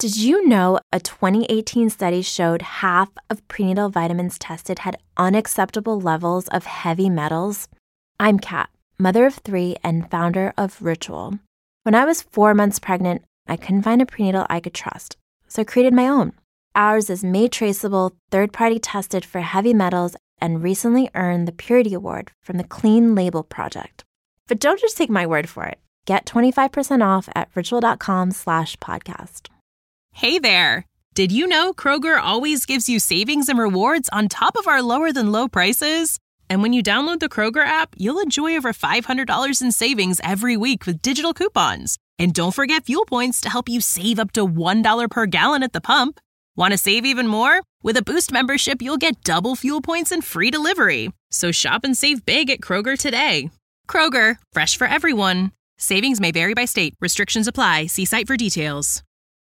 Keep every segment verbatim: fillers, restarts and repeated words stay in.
Did you know a twenty eighteen study showed half of prenatal vitamins tested had unacceptable levels of heavy metals? I'm Kat, mother of three and founder of Ritual. When I was four months pregnant, I couldn't find a prenatal I could trust, so I created my own. Ours is made traceable, third-party tested for heavy metals, and recently earned the Purity Award from the Clean Label Project. But don't just take my word for it. Get twenty-five percent off at ritual.com slash podcast. Hey there! Did you know Kroger always gives you savings and rewards on top of our lower-than-low prices? And when you download the Kroger app, you'll enjoy over five hundred dollars in savings every week with digital coupons. And don't forget fuel points to help you save up to one dollar per gallon at the pump. Want to save even more? With a Boost membership, you'll get double fuel points and free delivery. So shop and save big at Kroger today. Kroger, fresh for everyone. Savings may vary by state. Restrictions apply. See site for details.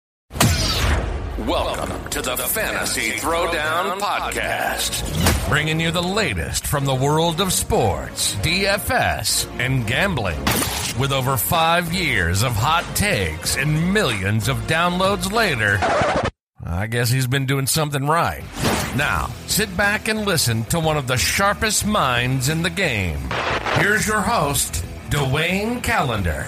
Welcome to the Fantasy Throwdown Podcast, bringing you the latest from the world of sports, D F S, and gambling. With over five years of hot takes and millions of downloads later, I guess he's been doing something right. Now, sit back and listen to one of the sharpest minds in the game. Here's your host, Dwayne Callender.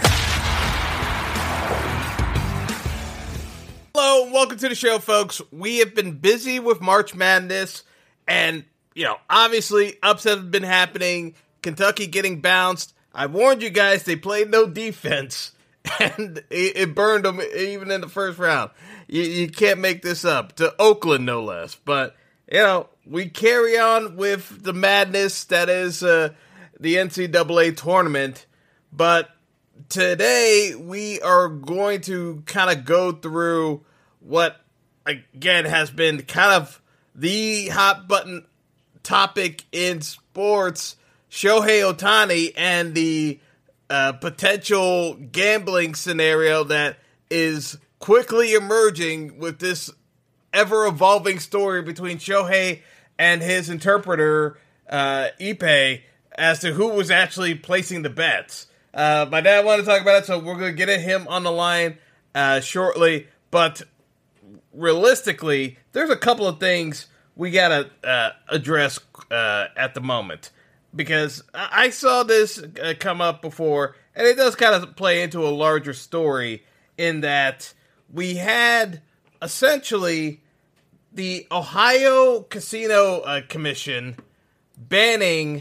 Hello, welcome to the show, folks. We have been busy with March Madness, and, you know, obviously, upsets have been happening. Kentucky getting bounced. I warned you guys, they played no defense, and it, it burned them even in the first round. You, you can't make this up. To Oakland, no less. But, you know, we carry on with the madness that is uh, the N C double A tournament. But today, we are going to kind of go through what, again, has been kind of the hot button topic in sports, Shohei Ohtani and the uh, potential gambling scenario that is quickly emerging with this ever-evolving story between Shohei and his interpreter, uh, Ippei, as to who was actually placing the bets. Uh, my dad wanted to talk about it, so we're going to get at him on the line uh, shortly. But realistically, there's a couple of things we got to uh, address uh, at the moment. Because I saw this uh, come up before, and it does kind of play into a larger story in that we had essentially the Ohio Casino uh, Commission banning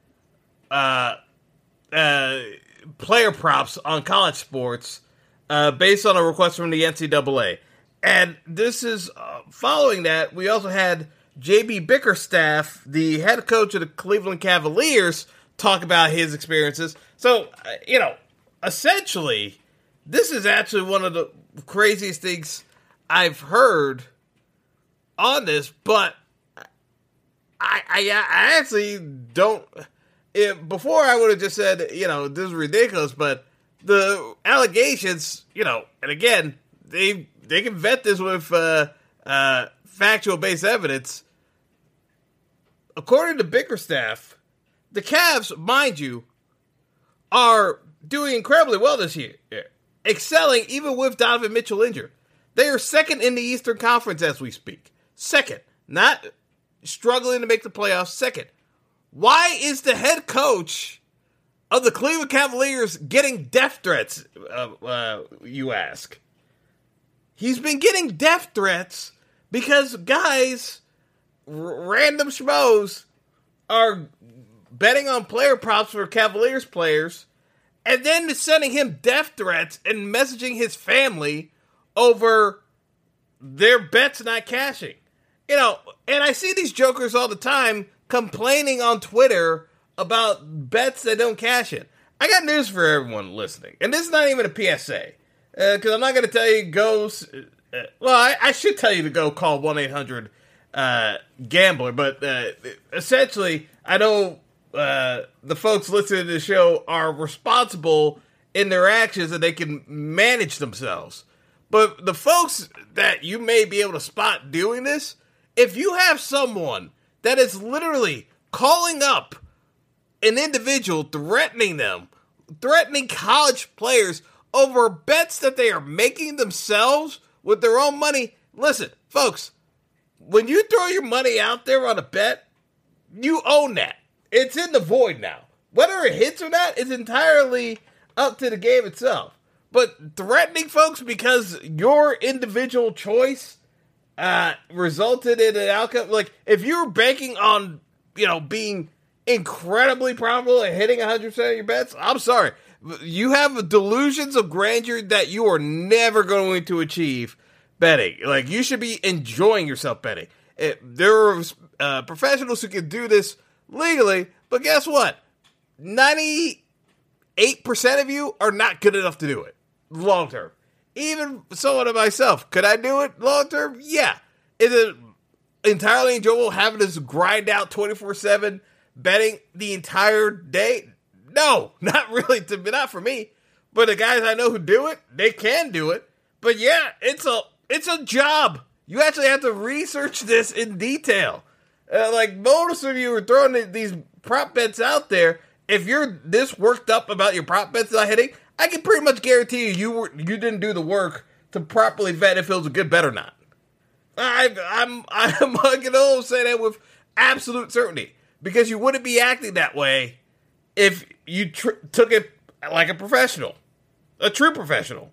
uh, uh, player props on college sports uh, based on a request from the N C double A. And this is uh, following that, we also had J B Bickerstaff, the head coach of the Cleveland Cavaliers, talk about his experiences. So, uh, you know, essentially, this is actually one of the craziest things I've heard on this, but I, I, I actually don't. It, before I would have just said, you know, this is ridiculous, but the allegations, you know, and again, they they can vet this with uh, uh, factual based evidence. According to Bickerstaff, the Cavs, mind you, are doing incredibly well this year, excelling even with Donovan Mitchell injured. They are second in the Eastern Conference as we speak. Second. Not struggling to make the playoffs. Second. Why is the head coach of the Cleveland Cavaliers getting death threats, uh, uh, you ask? He's been getting death threats because guys, r- random schmoes, are betting on player props for Cavaliers players and then sending him death threats and messaging his family over their bets not cashing. You know, and I see these jokers all the time complaining on Twitter about bets that don't cash in. I got news for everyone listening. And this is not even a P S A. Because uh, I'm not going to tell you go... Uh, well, I, I should tell you to go call one eight hundred gambler. But uh, essentially, I know uh, the folks listening to the show are responsible in their actions and they can manage themselves. But the folks that you may be able to spot doing this, if you have someone that is literally calling up an individual, threatening them, threatening college players over bets that they are making themselves with their own money. Listen, folks, when you throw your money out there on a bet, you own that. It's in the void now. Whether it hits or not is entirely up to the game itself. But threatening folks because your individual choice uh, resulted in an outcome, like if you were banking on, you know, being incredibly probable at hitting one hundred percent of your bets, I'm sorry. You have delusions of grandeur that you are never going to achieve betting. Like, you should be enjoying yourself betting. It, there are uh, professionals who can do this legally, but guess what? ninety-eight percent of you are not good enough to do it long term. Even someone of myself, could I do it long term? Yeah. Is it entirely enjoyable having this grind out twenty-four seven betting the entire day? No, not really. To not for me. But the guys I know who do it, they can do it. But yeah, it's a it's a job. You actually have to research this in detail. Uh, like most of you are throwing these prop bets out there. If you're this worked up about your prop bets not hitting, I can pretty much guarantee you you, were, you didn't do the work to properly vet if it was a good bet or not. I, I'm I'm going to say that with absolute certainty, because you wouldn't be acting that way if you tr- took it like a professional, a true professional.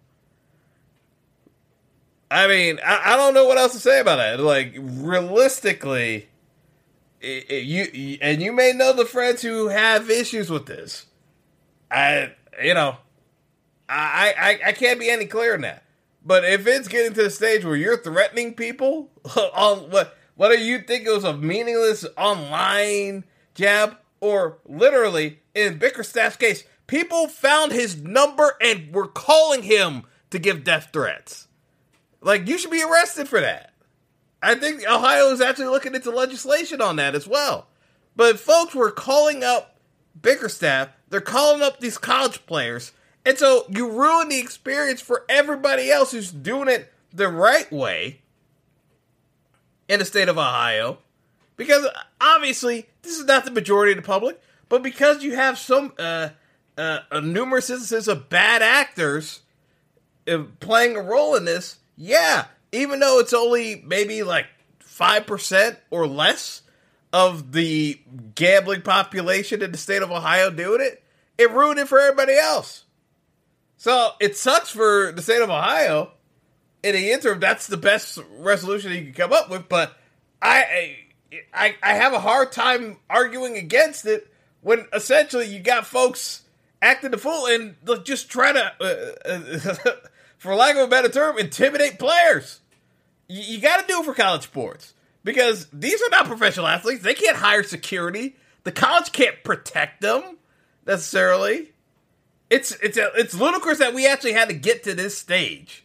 I mean, I, I don't know what else to say about that. Like, realistically, it, it, you and you may know the friends who have issues with this. I, you know, I, I, I can't be any clearer than that. But if it's getting to the stage where you're threatening people on what, whether you think it was a meaningless online jab or literally in Bickerstaff's case, people found his number and were calling him to give death threats. Like, you should be arrested for that. I think Ohio is actually looking into legislation on that as well. But folks were calling up Bickerstaff. They're calling up these college players. And so you ruin the experience for everybody else who's doing it the right way in the state of Ohio. Because obviously, this is not the majority of the public. But because you have some uh, uh, numerous instances of bad actors uh, playing a role in this, yeah, even though it's only maybe like five percent or less of the gambling population in the state of Ohio doing it, it ruined it for everybody else. So it sucks for the state of Ohio. In the interim, that's the best resolution you can come up with, but I, I, I have a hard time arguing against it when essentially you got folks acting the fool and just trying to... Uh, for lack of a better term, intimidate players. You, you got to do it for college sports. Because these are not professional athletes. They can't hire security. The college can't protect them, necessarily. It's it's it's ludicrous that we actually had to get to this stage.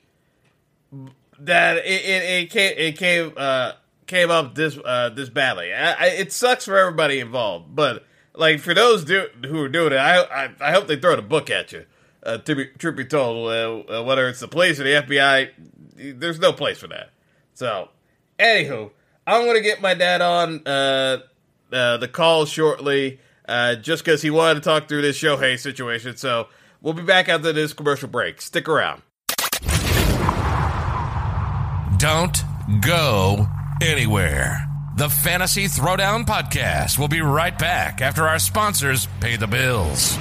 That it it, it came it came uh, came up this uh, this badly. I, I, it sucks for everybody involved. But like for those do, who are doing it, I, I I hope they throw the book at you. Uh, to be, truth be told, uh, uh, whether it's the police or the F B I, there's no place for that. So, anywho, I'm going to get my dad on uh, uh, the call shortly, uh, just because he wanted to talk through this Shohei situation. So, we'll be back after this commercial break. Stick around. Don't go anywhere. The Fantasy Throwdown Podcast will be right back after our sponsors pay the bills.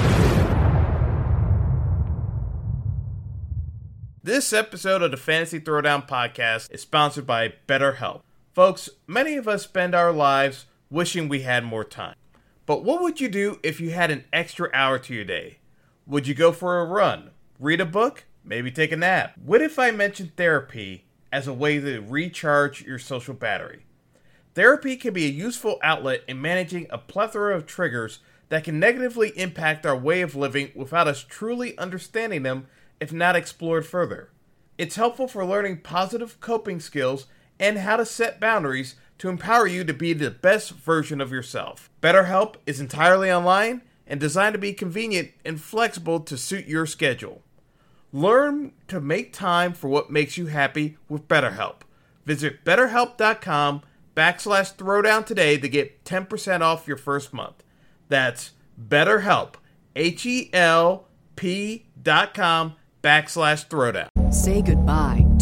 This episode of the Fantasy Throwdown Podcast is sponsored by BetterHelp. Folks, many of us spend our lives wishing we had more time. But what would you do if you had an extra hour to your day? Would you go for a run, read a book, maybe take a nap? What if I mentioned therapy as a way to recharge your social battery? Therapy can be a useful outlet in managing a plethora of triggers that can negatively impact our way of living without us truly understanding them if not explored further. It's helpful for learning positive coping skills and how to set boundaries to empower you to be the best version of yourself. BetterHelp is entirely online and designed to be convenient and flexible to suit your schedule. Learn to make time for what makes you happy with BetterHelp. Visit betterhelp.com backslash throwdown today to get ten percent off your first month. That's BetterHelp, H-E-L-P dot com backslash throwdown. Say goodbye to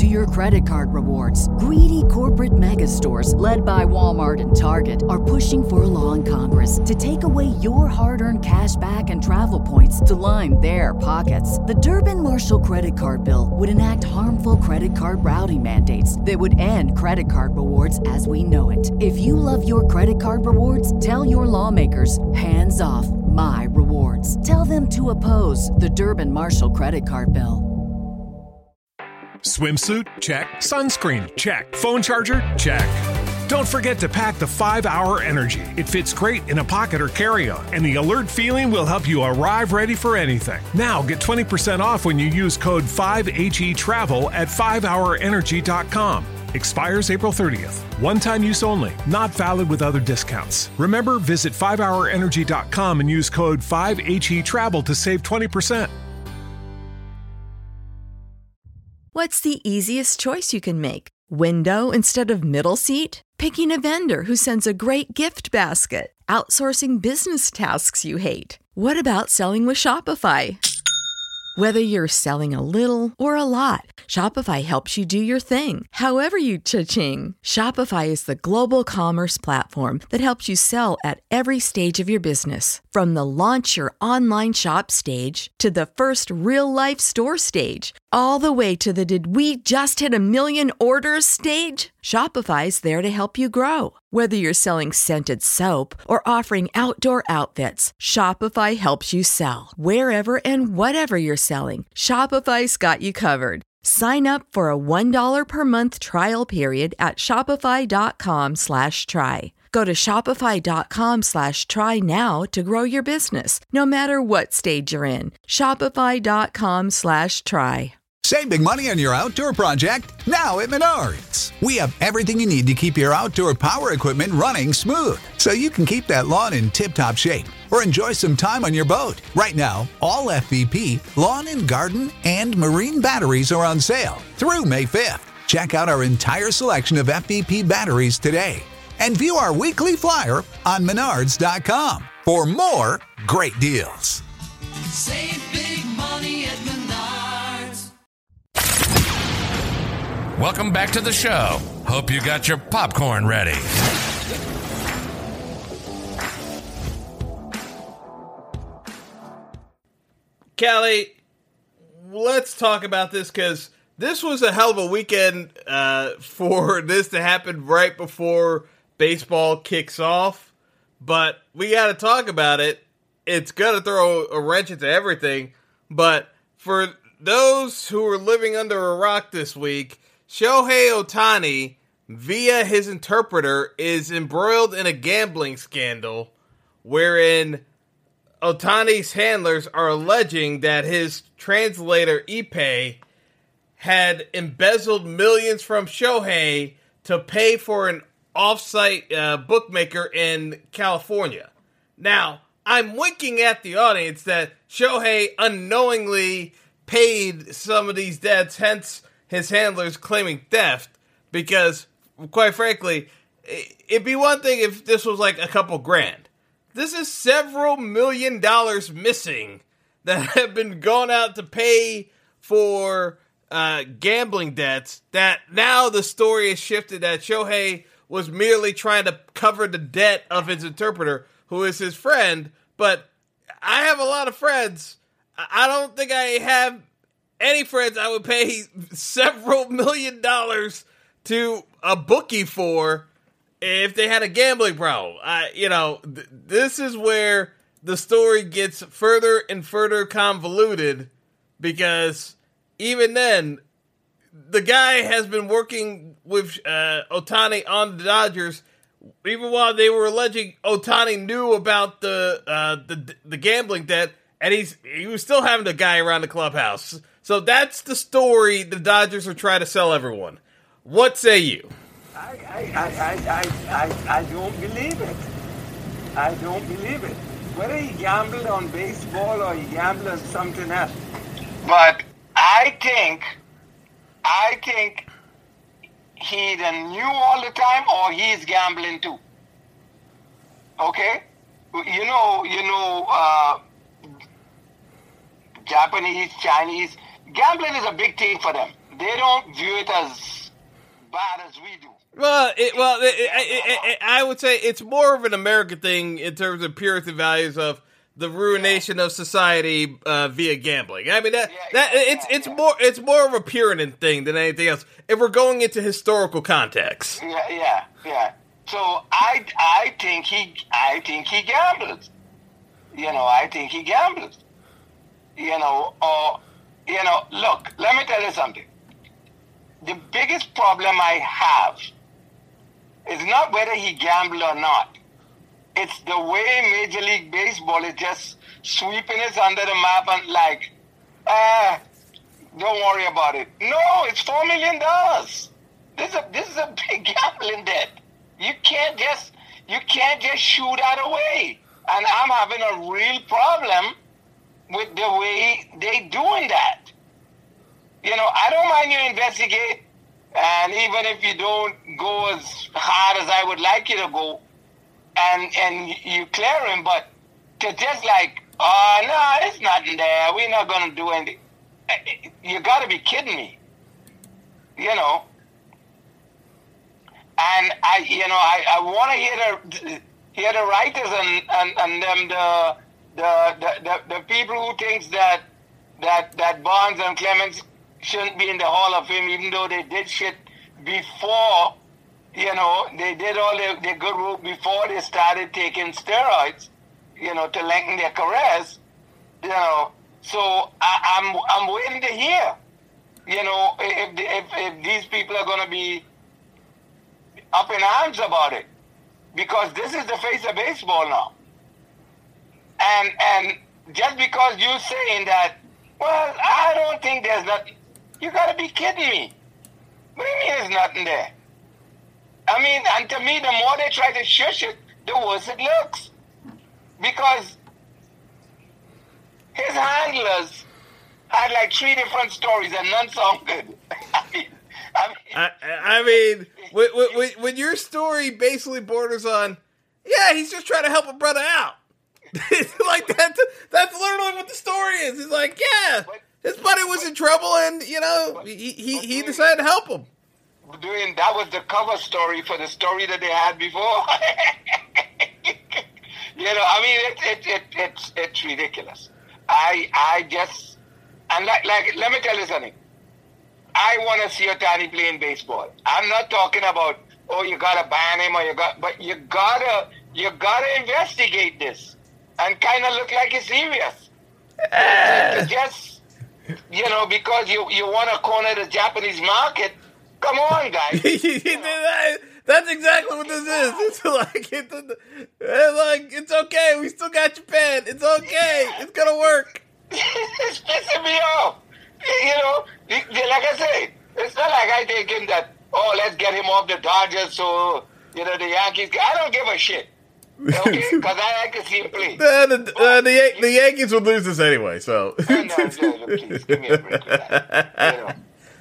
to your credit card rewards. Greedy corporate mega stores, led by Walmart and Target, are pushing for a law in Congress to take away your hard-earned cash back and travel points to line their pockets. The Durbin-Marshall credit card bill would enact harmful credit card routing mandates that would end credit card rewards as we know it. If you love your credit card rewards, tell your lawmakers, hands off my rewards. Tell them to oppose the Durbin-Marshall credit card bill. Swimsuit? Check. Sunscreen? Check. Phone charger? Check. Don't forget to pack the five hour Energy. It fits great in a pocket or carry-on, and the alert feeling will help you arrive ready for anything. Now get twenty percent off when you use code five H E travel at five hour energy dot com. Expires April thirtieth. One-time use only. Not valid with other discounts. Remember, visit five hour energy dot com and use code five H E travel to save twenty percent. What's the easiest choice you can make? Window instead of middle seat? Picking a vendor who sends a great gift basket? Outsourcing business tasks you hate? What about selling with Shopify? Whether you're selling a little or a lot, Shopify helps you do your thing, however you cha-ching. Shopify is the global commerce platform that helps you sell at every stage of your business. From the launch your online shop stage to the first real-life store stage, all the way to the did we just hit a million orders stage. Shopify's there to help you grow. Whether you're selling scented soap or offering outdoor outfits, Shopify helps you sell. Wherever and whatever you're selling, Shopify's got you covered. Sign up for a one dollar per month trial period at shopify.com slash try. Go to shopify.com slash try now to grow your business, no matter what stage you're in. Shopify.com slash try. Save big money on your outdoor project now at Menards. We have everything you need to keep your outdoor power equipment running smooth so you can keep that lawn in tip-top shape or enjoy some time on your boat. Right now, all F V P, lawn and garden, and marine batteries are on sale through May fifth. Check out our entire selection of F V P batteries today and view our weekly flyer on menards dot com for more great deals. Save big money at Menards. Welcome back to the show. Hope you got your popcorn ready. Callie, let's talk about this because this was a hell of a weekend uh, for this to happen right before baseball kicks off. But we got to talk about it. It's going to throw a wrench into everything. But for those who are living under a rock this week, Shohei Ohtani, via his interpreter, is embroiled in a gambling scandal wherein Ohtani's handlers are alleging that his translator, Ippei, had embezzled millions from Shohei to pay for an off-site uh, bookmaker in California. Now, I'm winking at the audience that Shohei unknowingly paid some of these debts, hence his handlers claiming theft, because, quite frankly, it'd be one thing if this was like a couple grand. This is several million dollars missing that have been gone out to pay for uh, gambling debts, that now the story is shifted that Shohei was merely trying to cover the debt of his interpreter, who is his friend. But I have a lot of friends. I don't think I have any friends I would pay several million dollars to a bookie for if they had a gambling problem. I, you know, th- this is where the story gets further and further convoluted, because even then, the guy has been working with uh, Ohtani on the Dodgers, even while they were alleging Ohtani knew about the uh, the the gambling debt, and he's he was still having the guy around the clubhouse. So that's the story the Dodgers are trying to sell everyone. What say you? I I, I, I, I, I don't believe it. I don't believe it. Whether he gambled on baseball or he gambled on something else. But I think, I think he either knew all the time or he's gambling too. Okay? You know, you know, uh, Japanese, Chinese, gambling is a big thing for them. they don't view it as bad as we do. Well, it, well, it, it, it, it, I would say it's more of an American thing in terms of Puritan values of the ruination yeah. of society uh, via gambling. I mean, that yeah, that yeah, it's yeah, it's yeah. more it's more of a Puritan thing than anything else. If we're going into historical context, yeah, yeah, yeah. So I I think he I think he gambles. You know, I think he gambles. You know, or you know, look. Let me tell you something. The biggest problem I have is not whether he gambled or not. It's the way Major League Baseball is just sweeping us under the map and like, ah, don't worry about it. No, it's four million dollars. This is a this is a big gambling debt. You can't just you can't just shoo that away. And I'm having a real problem with the way they doing that. You know, I don't mind you investigate, and even if you don't go as hard as I would like you to go, and and you clear him, but to just like, oh, no, it's nothing there, we're not going to do anything. You got to be kidding me. You know? And I, you know, I, I want to hear the hear the writers and, and, and them, the, the, the, the, the people who thinks that, that, that Bonds and Clemens shouldn't be in the Hall of Fame, even though they did shit before, you know, they did all their, their good work before they started taking steroids, you know, to lengthen their careers, you know. So I, I'm I'm waiting to hear, you know, if if, if these people are going to be up in arms about it, because this is the face of baseball now. And and just because you're saying that, well, I don't think there's nothing. You got to be kidding me. What do you mean there's nothing there? I mean, and to me, the more they try to shush it, the worse it looks. Because his handlers had like three different stories and none sound good. I mean, I mean, I, I mean when, when, when your story basically borders on, yeah, he's just trying to help a brother out. Like that, that's literally what the story is. He's like, yeah, but, his buddy was but, in trouble, and you know, but, he he, he decided to help him. Doing that was the cover story for the story that they had before. You know, I mean, it, it, it, it's it's ridiculous. I I just and like like let me tell you something. I want to see Ohtani playing baseball. I'm not talking about, oh, you gotta ban him or you got, but you gotta you gotta investigate this and kind of look like it's serious. Uh. Just you know, because you you want to corner the Japanese market. Come on, guys. That's exactly what this is. It's like it's, it's like it's okay. We still got Japan. It's okay. It's gonna work. It's pissing me off. You know, like I say, it's not like I thinking that, oh, let's get him off the Dodgers so, you know, the Yankees. I don't give a shit. Okay? Because I like to see him play. Uh, the, uh, the, Yan- the Yankees would lose this anyway, so. no, no, no, please, give me a break with that. You know.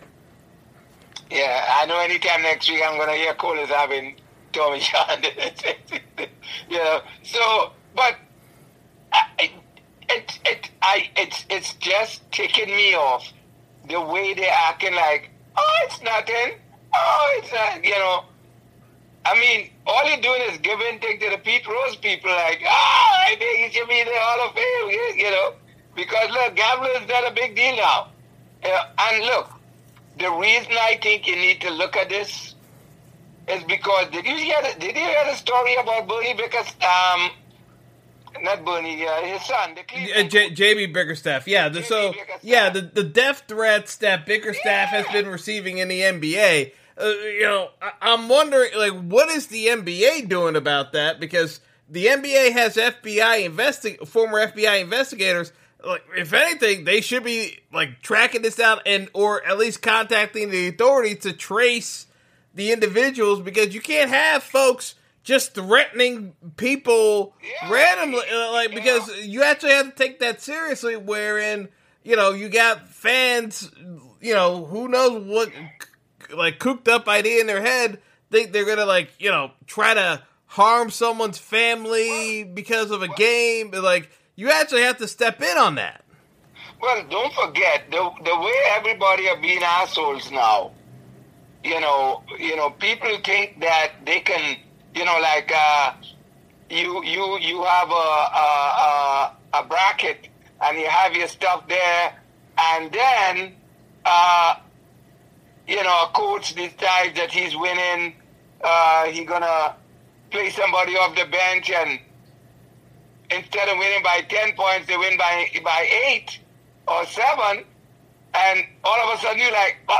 Yeah, I know anytime next week I'm going to hear Cole is having Tommy John. You know, so, but I, it, it, I, it's, it's just ticking me off the way they're acting like, oh, it's nothing. Oh, it's not, you know. I mean, all you're doing is giving things to the Pete Rose people like, ah, oh, I think he should be in the Hall of Fame, you know. Because, look, gambling is not a big deal now. Uh, and look, the reason I think you need to look at this is because did you hear the, did you hear the story about Bernie Bickerstaff? Um, not Bernie, uh, his son, the Cleveland. Uh, J- J B Bickerstaff, yeah. The, so Bickerstaff. yeah, the the death threats that Bickerstaff yeah. has been receiving in the N B A. Uh, you know, I, I'm wondering, like, what is the N B A doing about that? Because the N B A has F B I investi- former F B I investigators. Like, if anything, they should be like tracking this down and or at least contacting the authorities to trace the individuals, because you can't have folks just threatening people yeah. randomly, like, because you actually have to take that seriously. Wherein, you know, you got fans, you know, who knows what, like, cooked up idea in their head, think they're gonna, like, you know, try to harm someone's family because of a game, like. You actually have to step in on that. Well, don't forget the the way everybody are being assholes now. You know, you know, people think that they can, you know, like uh, you you you have a, a a a bracket and you have your stuff there, and then uh, you know, a coach decides that he's winning. Uh, he's gonna play somebody off the bench, and instead of winning by ten points, they win by by eight or seven, and all of a sudden you're like, oh,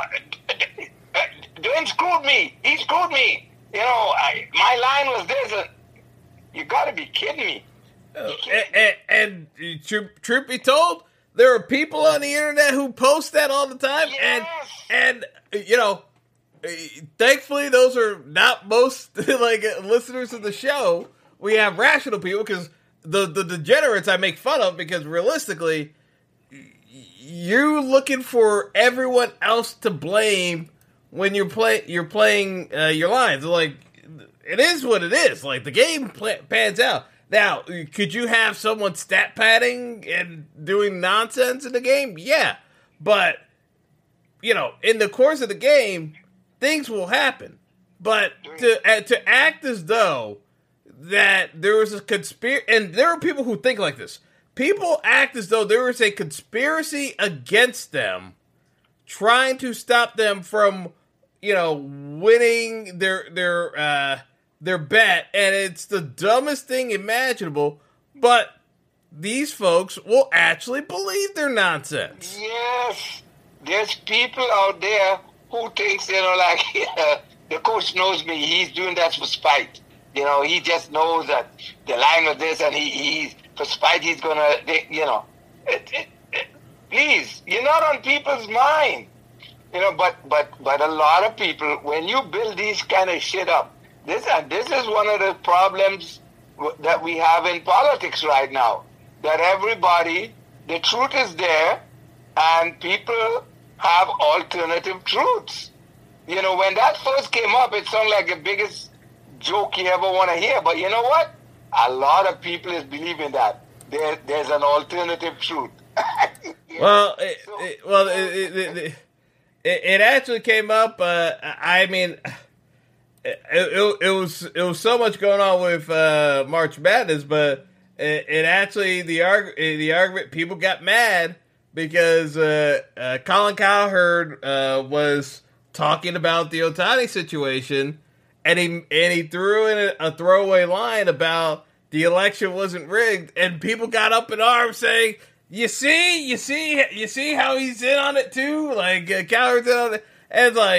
Dwayne screwed me. He screwed me. You know, I, my line was this. And you got to be kidding me. Uh, and, and, and truth, truth be told, there are people on the internet who post that all the time, yes. and and you know, thankfully those are not most like listeners of the show. We have rational people, because the the degenerates I make fun of, because realistically, you're looking for everyone else to blame when you're play you're playing uh, your lines. Like, it is what it is. Like, the game pl- pans out. Now, could you have someone stat padding and doing nonsense in the game? Yeah, but you know, in the course of the game, things will happen. But to uh, to act as though that there was a conspiracy, and there are people who think like this. People act as though there was a conspiracy against them, trying to stop them from, you know, winning their their uh, their bet, and it's the dumbest thing imaginable. But these folks will actually believe their nonsense. Yes, there's people out there who thinks, you know, like uh, the coach knows me. He's doing that for spite. You know, he just knows that the line was this, and he he's for spite he's gonna, they, you know. It, it, it, please, you're not on people's mind. You know, but but but a lot of people, when you build these kind of shit up, this and this is one of the problems w- that we have in politics right now. That everybody, the truth is there, and people have alternative truths. You know, when that first came up, it sounded like the biggest joke you ever want to hear. But you know what? A lot of people is believing that there, there's an alternative truth. well, it, it, well, it, it, it, it actually came up. Uh, I mean, it, it, it was it was so much going on with uh, March Madness, but it, it actually the arg- the argument, people got mad because uh, uh, Colin Cowherd uh, was talking about the Ohtani situation. And he and he threw in a, a throwaway line about the election wasn't rigged, and people got up in arms saying, "You see, you see, you see how he's in on it too." Like uh, Cowherd's in on it, and like,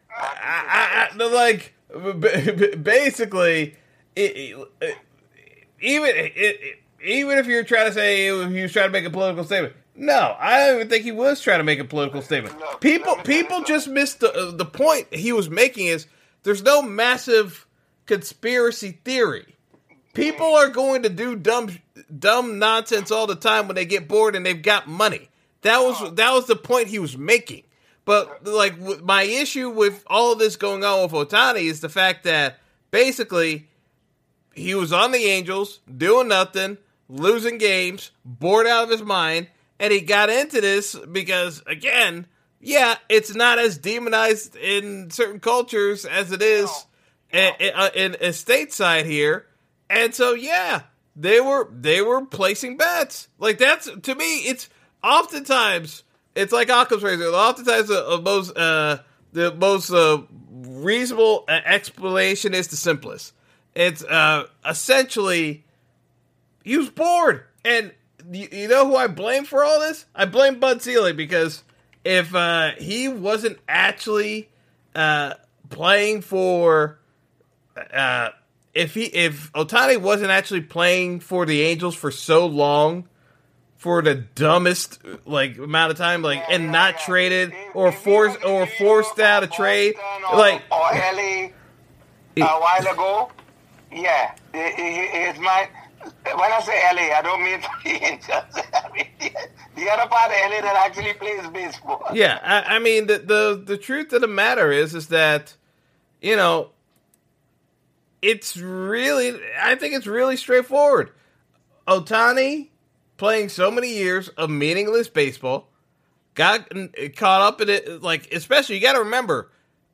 I, I, I, like basically, it, it, even it, it, even if you're trying to say he was trying to make a political statement, no, I don't even think he was trying to make a political statement. People, people just missed the uh, the point he was making is. There's no massive conspiracy theory. People are going to do dumb, dumb nonsense all the time when they get bored and they've got money. That was that was the point he was making. But like my issue with all of this going on with Ohtani is the fact that basically he was on the Angels doing nothing, losing games, bored out of his mind, and he got into this because again. Yeah, it's not as demonized in certain cultures as it is no, no. In, in, in a stateside here, and so yeah, they were they were placing bets like that's to me. It's oftentimes it's like Occam's razor. Oftentimes the uh, most uh, the most uh, reasonable explanation is the simplest. It's uh, essentially he was bored, and you, you know who I blame for all this? I blame Bud Selig because. If uh, he wasn't actually uh, playing for, uh, if he if Ohtani wasn't actually playing for the Angels for so long, for the dumbest like amount of time, like and not traded or forced or forced out a trade, like or L A a while ago, yeah, it's my. When I say L A, I don't mean the Angels. I mean the, the other part of L A that actually plays baseball. Yeah, I, I mean, the, the the truth of the matter is, is that, you know, it's really, I think it's really straightforward. Ohtani playing so many years of meaningless baseball, got caught up in it, like, especially, you got to remember,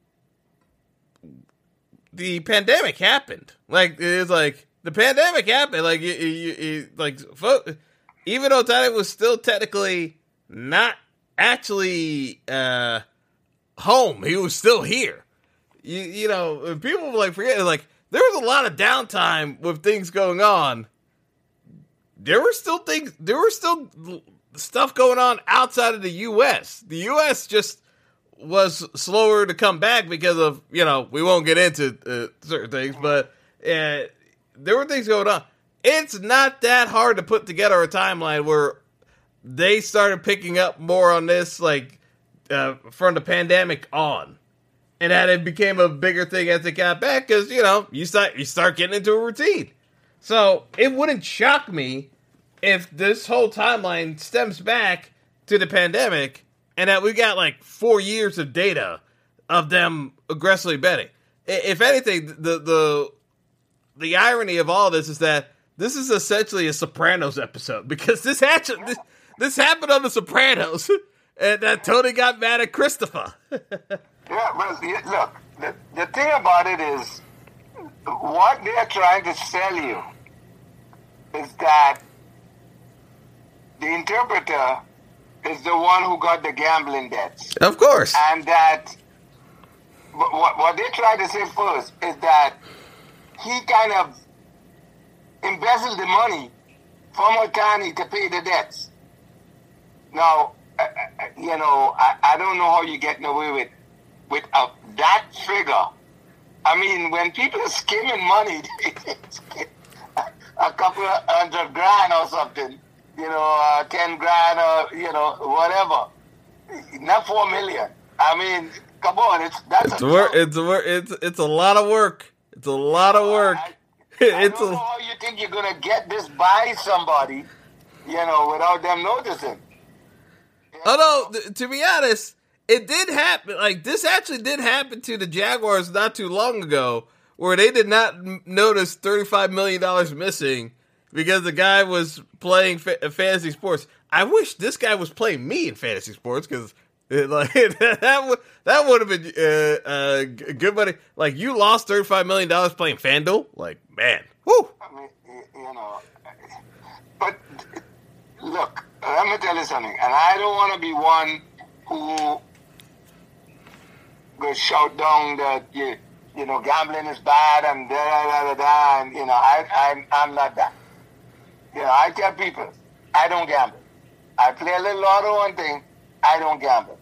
the pandemic happened. Like, it's like, the pandemic happened, like, you, you, you, like, even though Tiny was still technically not actually uh, home, he was still here. You, you know, people like forget, like, there was a lot of downtime with things going on. There were still things, there were still stuff going on outside of the U S. The U S just was slower to come back because of, you know, we won't get into uh, certain things, but uh, there were things going on. It's not that hard to put together a timeline where they started picking up more on this, like, uh, from the pandemic on. And that it became a bigger thing as it got back because, you know, you start, you start getting into a routine. So it wouldn't shock me if this whole timeline stems back to the pandemic and that we got like four years of data of them aggressively betting. If anything, the the the irony of all this is that this is essentially a Sopranos episode because this actually this, this happened on the Sopranos and that Tony got mad at Christopher. Yeah, well, look, the, the thing about it is what they're trying to sell you is that the interpreter is the one who got the gambling debts. Of course. And that what, what they try to say first is that he kind of embezzled the money from Otani to pay the debts. Now, uh, you know, I, I don't know how you're getting away with with a, that figure. I mean, when people are skimming money, a couple of hundred grand or something, you know, uh, ten grand or, you know, whatever. Not four million. I mean, come on, it's that's it's a work. It's a work. It's it's a lot of work. It's a lot of work. I, I it's don't a, know how you think you're gonna get this by somebody, you know, without them noticing. Although, th- to be honest, it did happen. Like, this actually did happen to the Jaguars not too long ago, where they did not m- notice thirty-five million dollars missing because the guy was playing fa- fantasy sports. I wish this guy was playing me in fantasy sports because like that would that would have been uh, uh, good money. Like, you lost thirty-five million dollars playing FanDuel. Like, man, whoo. I mean, you know, but look, let me tell you something, and I don't want to be one who go shout down that you, you know, gambling is bad and da da da da, and you know, I I'm I'm not that. You know, I tell people I don't gamble. I play a little lotto one thing. I don't gamble.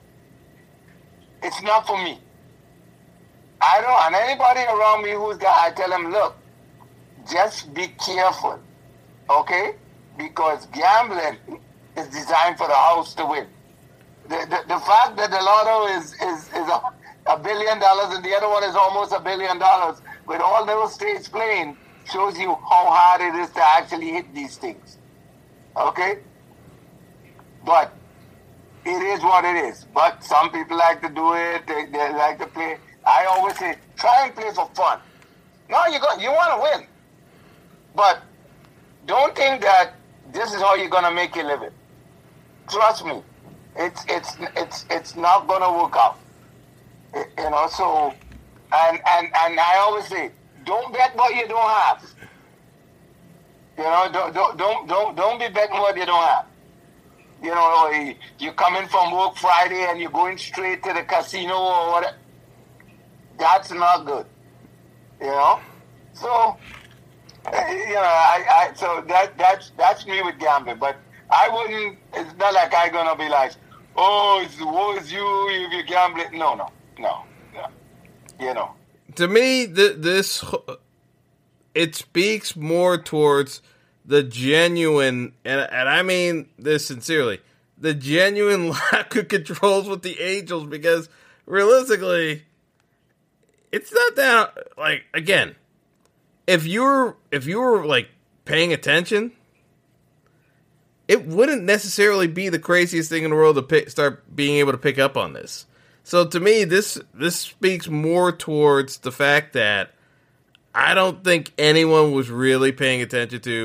It's not for me. I don't, and anybody around me who's got, I tell them, look, just be careful, okay? Because gambling is designed for the house to win. The, the, the fact that the lotto is, is, is a, a billion dollars and the other one is almost a billion dollars, with all those states playing, shows you how hard it is to actually hit these things. Okay? But it is what it is. But some people like to do it, they, they like to play. I always say, try and play for fun. No, you go, you want to win. But don't think that this is how you're going to make your living. Trust me. It's it's it's it's not going to work out. You know, so, and, and, and I always say, don't bet what you don't have. You know, don't don't don't don't, don't be betting what you don't have. You know, you come in from work Friday and you're going straight to the casino or whatever. That's not good. You know? So, you know, I, I so that that's that's me with gambling. But I wouldn't, it's not like I'm going to be like, oh, it's, woe is you if you're gambling. No, no, no, no. You know. To me, th- this, it speaks more towards the genuine, and, and I mean this sincerely, the genuine lack of controls with the Angels, because realistically, it's not that, like, again, if you were, if you were, like, paying attention, it wouldn't necessarily be the craziest thing in the world to pick, start being able to pick up on this. So to me, this this speaks more towards the fact that I don't think anyone was really paying attention to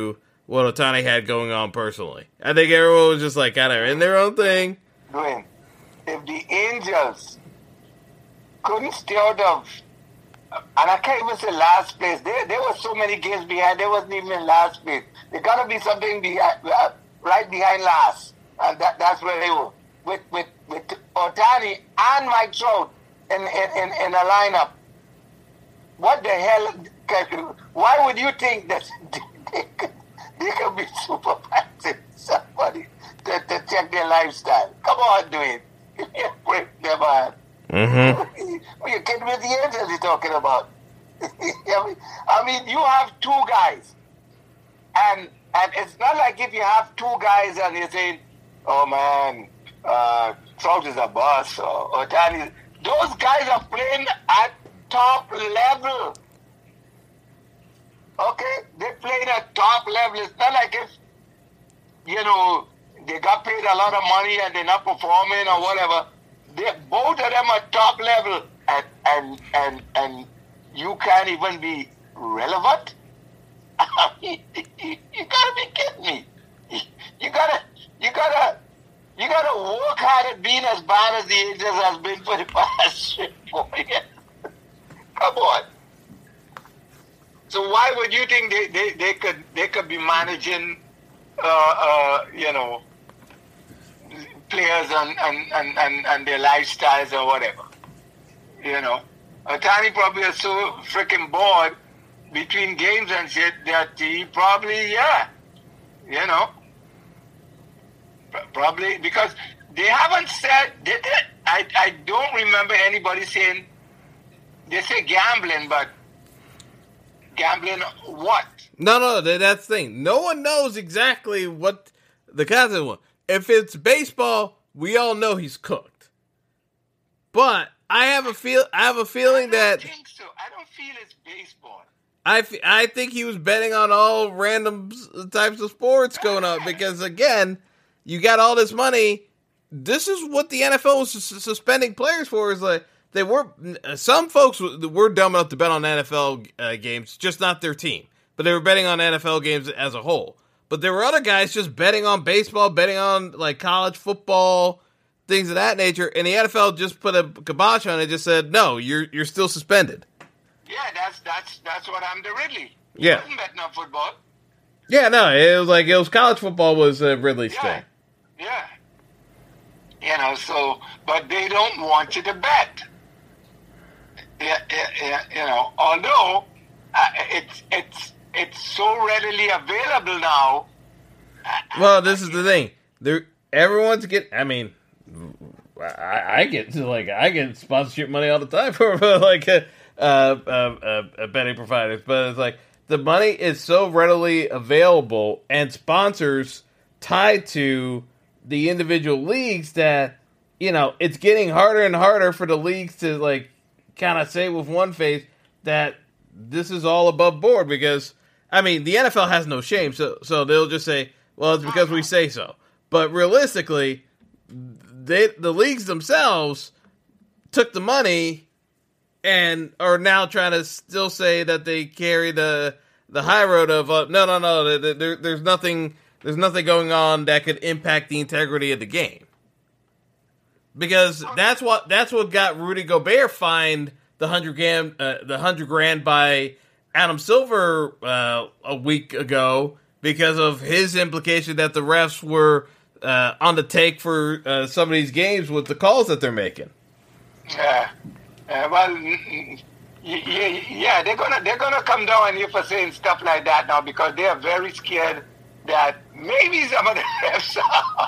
what Ohtani had going on personally. I think everyone was just like kind of in their own thing. Dwayne, if the Angels couldn't stay out of, and I can't even say last place, there, there were so many games behind, they wasn't even in last place. There got to be something behind, right behind last. And that, that's where they were. With, with, with Ohtani and Mike Trout in, in, in, in a lineup. What the hell? Why would you think that they could, they could be super passive? Somebody to, to check their lifestyle. Come on, Dwayne. Give me a break, never. Mm-hmm. What you kidding with the Angels you're talking about? I mean, you have two guys. And and it's not like if you have two guys and you're saying, oh man, uh, Trout is a boss or Ohtani. Those guys are playing at top level. Okay? They're playing at top level. It's not like if, you know, they got paid a lot of money and they're not performing or whatever. They both of them are top level, and and and and you can't even be relevant. I mean, you gotta be kidding me. You gotta, you gotta, you gotta work hard at being as bad as the Angels has been for the past four years. Come on. So why would you think they, they, they could they could be managing, uh, uh, you know, players and, and, and, and, and their lifestyles or whatever? You know, Ohtani probably is so freaking bored between games and shit that he probably, yeah, you know, probably because they haven't said, they did, I, I don't remember anybody saying, they say gambling, but gambling what? No, no, that's the thing. No one knows exactly what the concept was. If it's baseball, we all know he's cooked. But I have a feel. I have a feeling I that. I don't think so. I don't feel it's baseball. I, f- I think he was betting on all random types of sports going on because again, you got all this money. This is what the N F L was su- suspending players for. Is like they were some folks were dumb enough to bet on N F L uh, games, just not their team, but they were betting on N F L games as a whole. But there were other guys just betting on baseball, betting on like college football, things of that nature, and the N F L just put a kibosh on it and just said, no, you're you're still suspended. Yeah, that's that's that's what happened to Ridley. He Yeah. wasn't betting on football. Yeah, no, it was like it was college football was uh, Ridley's Yeah. thing. Yeah. You know, so, but they don't want you to bet. Yeah, yeah, yeah, you know, although uh, it's it's it's so readily available now. Well, this is the thing. There, everyone's get. I mean, I, I get like I get sponsorship money all the time for like uh, uh, uh, uh, betting providers, but it's like the money is so readily available and sponsors tied to the individual leagues that you know it's getting harder and harder for the leagues to like kind of say with one face that this is all above board because I mean the N F L has no shame, so so they'll just say, well, it's because we say so. But realistically, they the leagues themselves took the money and are now trying to still say that they carry the the high road of uh, no, no, no. There, there, there's nothing. There's nothing going on that could impact the integrity of the game. Because that's what that's what got Rudy Gobert fined the hundred grand uh, the hundred grand by Adam Silver uh, a week ago because of his implication that the refs were uh, on the take for uh, some of these games with the calls that they're making. Yeah, uh, well, y- y- yeah, they're gonna they're gonna come down on you for saying stuff like that now because they are very scared that maybe some of the refs are,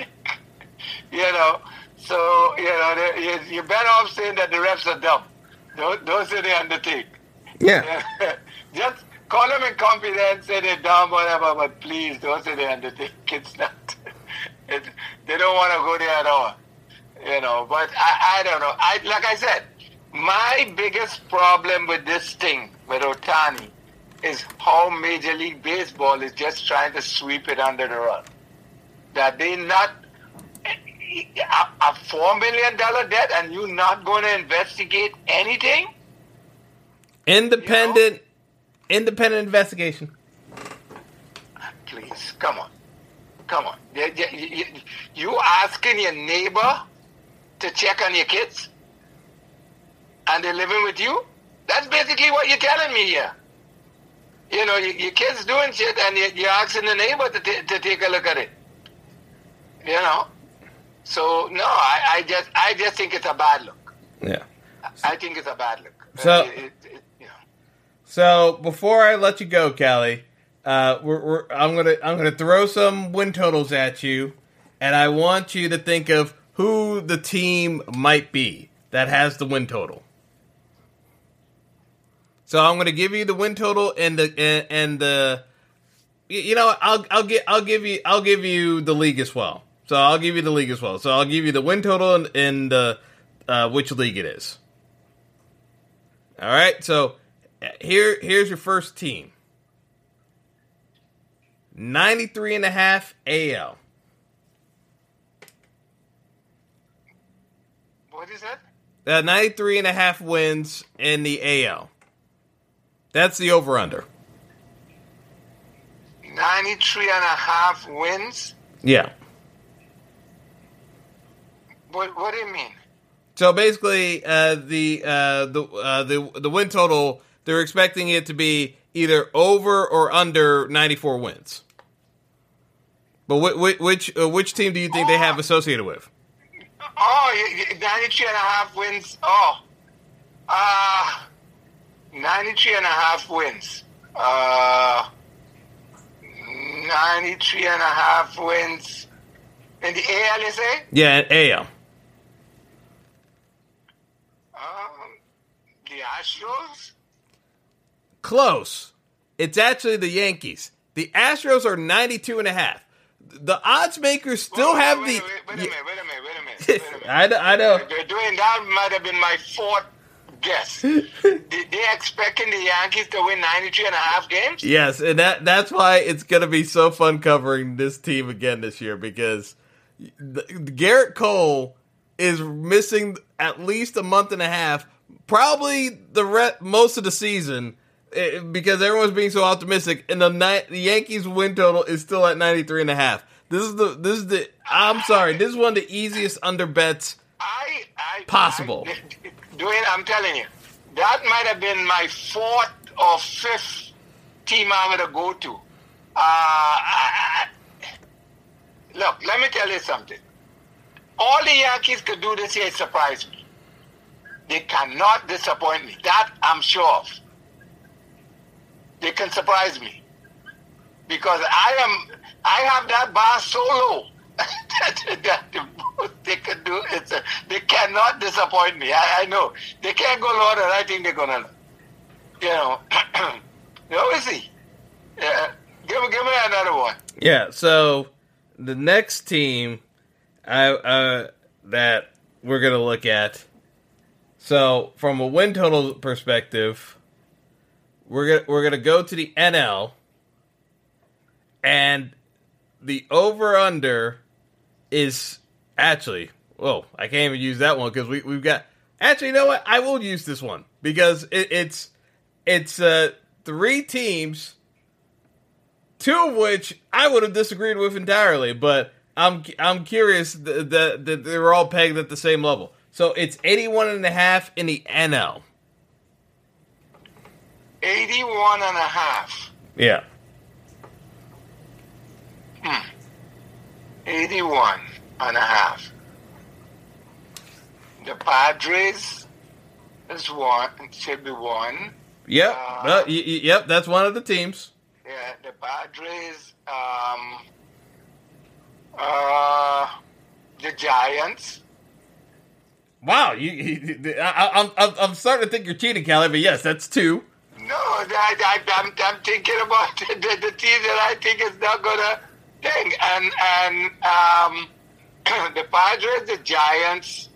you know. So you know, you, you're better off saying that the refs are dumb. Don't don't say they're undertake. Yeah. Just call them in confidence, say they're dumb, whatever. But please don't say they're undertake. It's not. It, they don't want to go there at all. You know. But I, I don't know. I like I said, my biggest problem with this thing with Ohtani is how Major League Baseball is just trying to sweep it under the rug. That they not a, a four million dollar debt, and you not going to investigate anything. Independent, you know? independent investigation. please. Come on. Come on. You, you, you asking your neighbor to check on your kids? And they're living with you? That's basically what you're telling me here. You know, your, your kid's doing shit and you're, you're asking the neighbor to, t- to take a look at it. You know? So, no, I, I just I just think it's a bad look. Yeah. I think it's a bad look. So, uh, it, it, you know. So before I let you go, Callie, uh, we're, we're, I'm gonna I'm gonna throw some win totals at you, and I want you to think of who the team might be that has the win total. So I'm gonna give you the win total and the and, and the you know I'll I'll get I'll give you I'll give you the league as well. So I'll give you the league as well. So I'll give you the win total and, and uh, uh, which league it is. All right. So here here's your first team. ninety-three and a half A L. What is that? Uh, ninety-three and a half wins in the A L. That's the over-under. ninety-three and a half wins? Yeah. What What do you mean? So basically, uh, the uh, the uh, the the win total, they're expecting it to be either over or under ninety-four wins. But which which uh, which team do you think oh. they have associated with? Oh, ninety-three and a half wins. Oh, uh, ninety-three and a half wins. Uh, ninety-three and a half wins in the A L, you say? Yeah, A L. Um, the Astros? Close. It's actually the Yankees. The Astros are ninety-two and a half. The odds makers still wait, have wait, the... Wait, wait, wait a minute, wait a minute, wait a minute. Wait a minute. I know, I know. They're doing that might have been my fourth guess. they, they're expecting the Yankees to win ninety-three and a half games? Yes, and that that's why it's going to be so fun covering this team again this year, because the, Garrett Cole is missing at least a month and a half, probably the re- most of the season, because everyone's being so optimistic, and the, ni- the Yankees win total is still at ninety-three and a half. This is the this is the I'm sorry, this is one of the easiest under bets I, I, possible. I, Dwayne, I'm telling you, that might have been my fourth or fifth team I would go to. Uh, I, I, look, let me tell you something. All the Yankees could do this year is surprise me. They cannot disappoint me. That I'm sure of. They can surprise me because I am. I have that bar so low that, that the most they can do is uh, they cannot disappoint me. I, I know they can't go lower than I think they're gonna. You know, we'll see. Yeah, give me, give me another one. Yeah. So the next team, I uh, that we're gonna look at. So from a win total perspective, we're gonna we're gonna go to the N L, and the over under is actually whoa I can't even use that one because we we've got actually you know what I will use this one because it, it's it's uh, three teams, two of which I would have disagreed with entirely, but I'm I'm curious that the, the, they were all pegged at the same level. So it's eighty-one and a half in the N L. eighty-one and a half. Yeah. Hmm. eighty-one and a half. The Padres is one. It should be one. Yep. Uh, well, y- y- yep. That's one of the teams. Yeah, the Padres. Um. Uh. The Giants. Wow, you, you I, I'm I'm starting to think you're cheating, Callie, but yes, that's two. No, I, I, I'm I'm thinking about the, the, the team that I think is not gonna thing, and and um, the Padres, the Giants,